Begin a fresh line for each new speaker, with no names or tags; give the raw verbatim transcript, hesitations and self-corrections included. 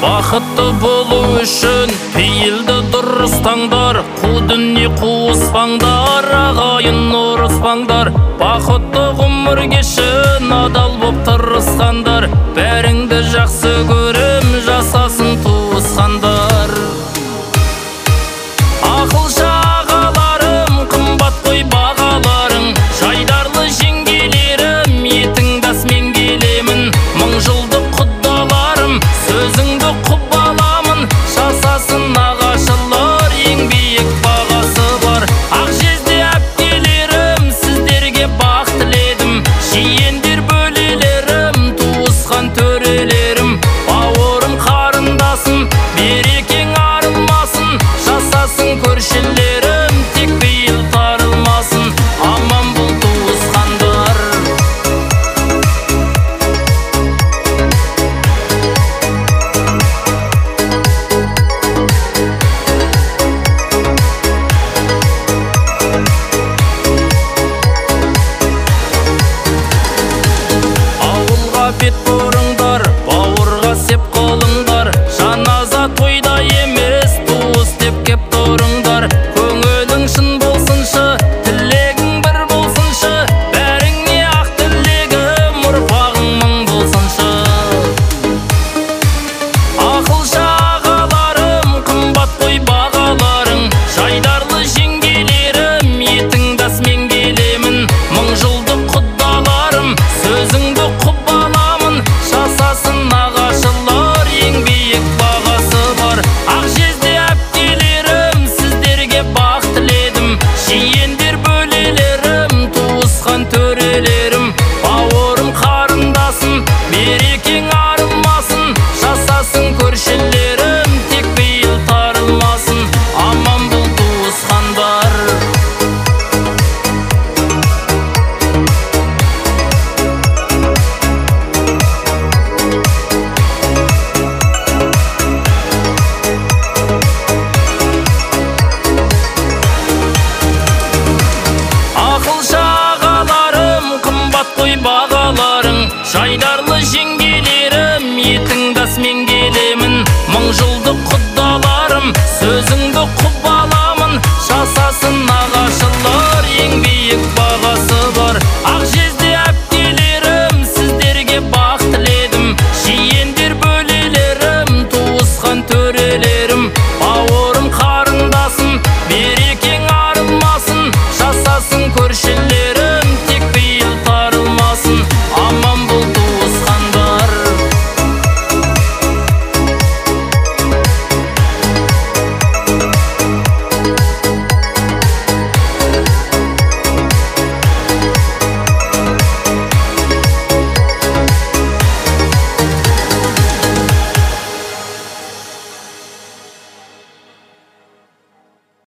Бақытты болу үшін пейілді дұрыс таңдар. Қу дүние қуыспаңдар, ағайын ұрыспаңдар. Бақытты ғұмыр кешін адал боп тырысқандар. Бәріңді жақсы көрем, жасасын туысқандар. Ақылшы ағаларым, қымбат қой бағаларың. Жайдарлы жеңгелерім, етіңдас мен келемін. Мың жылдық құдаларым, сөзіңді құп аламын. Жасасын нағашылар, ең биік бағасы бар. Ақ жезде әпкелерім, сіздерге бақ тіледім. Жиендер бөлелерім, туысқан төрелерім. Бауырым қарындасым, берекең арылмасын. Жасасын көршілерім, тек бейіл тарылмасын. Аман бұл туысқандар. Ауылға бет бұрыңдар, бауырға сеп қолыңдар. Жаназа тойда емес, туыс деп кеп тұрыңдар. Көңілің шын болсыншы, тілегің бір болсыншы. Бәріңе ақ тілегім, ұрпағың мың болсыншы. Ақылшы ағаларым, қымбат қой бағаларың. Жайдарлы жеңгелерім, етіңдас мен келемін. Мың жылдық құдаларым, сөзіңді құп аламын. Жасасын нағашылар, ең биік бағасы бар. Ақ жезде әпкелерім, сіздерге бақ тіледім. Жиендер бөлелерім, туысқан төрелерім. Бауырым қарындасым, берекең арылмасын. Жасасын көршілерім, тек бейіл тарылмасын. Аман бұл туысқандар. Ақылшы ағаларым, қымбат қой бағаларың. Жайдарлы жеңгелерім, етіңдас мен келемін. Мың жылдық құдаларым, сөзің